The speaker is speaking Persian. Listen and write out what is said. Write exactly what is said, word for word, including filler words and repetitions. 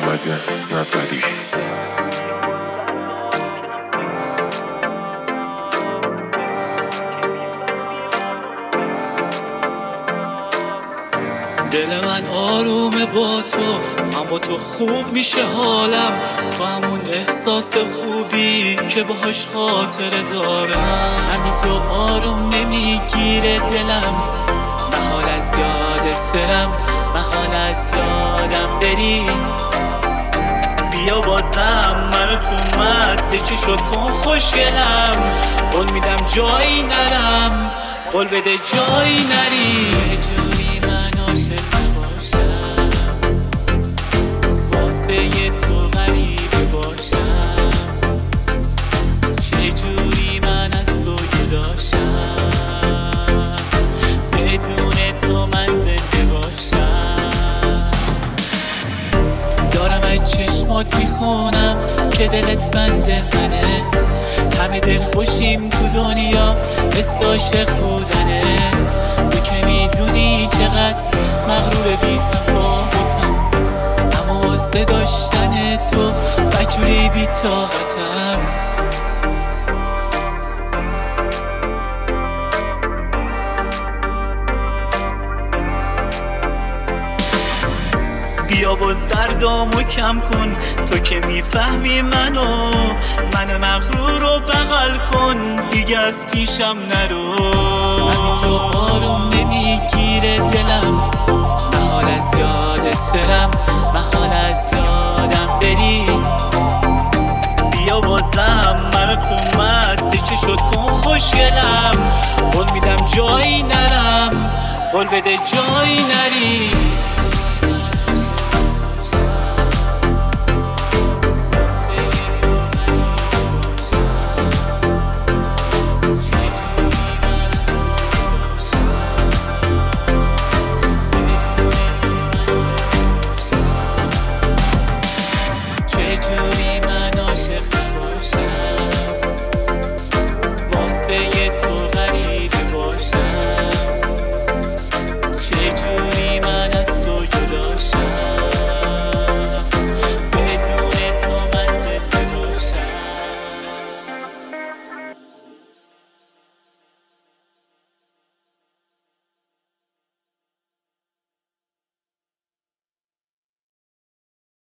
محمد نظری. دل من آرومه با تو، اما تو خوب میشه حالم. تو همون احساس خوبی که باهاش خاطره دارم. همین تو آروم نمیگیره دلم، محال از یادت برم، محال از یادم بری. بیا بازم منو تو مستی چی شد کن خوشگلم. قول میدم جایی نرم، قول بده جایی نری. چجوری من عاشق نباشم، واسه تو غریبه باشم. چجوری من از تو جداشم، بدون تو من زنده باشم. دارم از چشمات میخونم که دلت بنده منه. همه دل خوشیم تو دنیا مثل عاشق بودنه. تو که میدونی چقدر مغرور بی تفاوتم، اما واسه داشتن تو بجوری بی طاقتم. بیا باز دردامو کم کن، تو که میفهمی منو. من مغرور رو بغل کن، دیگه از پیشم نرو. همین تو آروم نمیگیره دلم، محال از یادت برم، محال از یادم بری. بیا بازم منو تو مستی چه شد کن خوشگلم. قول میدم جایی نرم، قول بده جایی نری.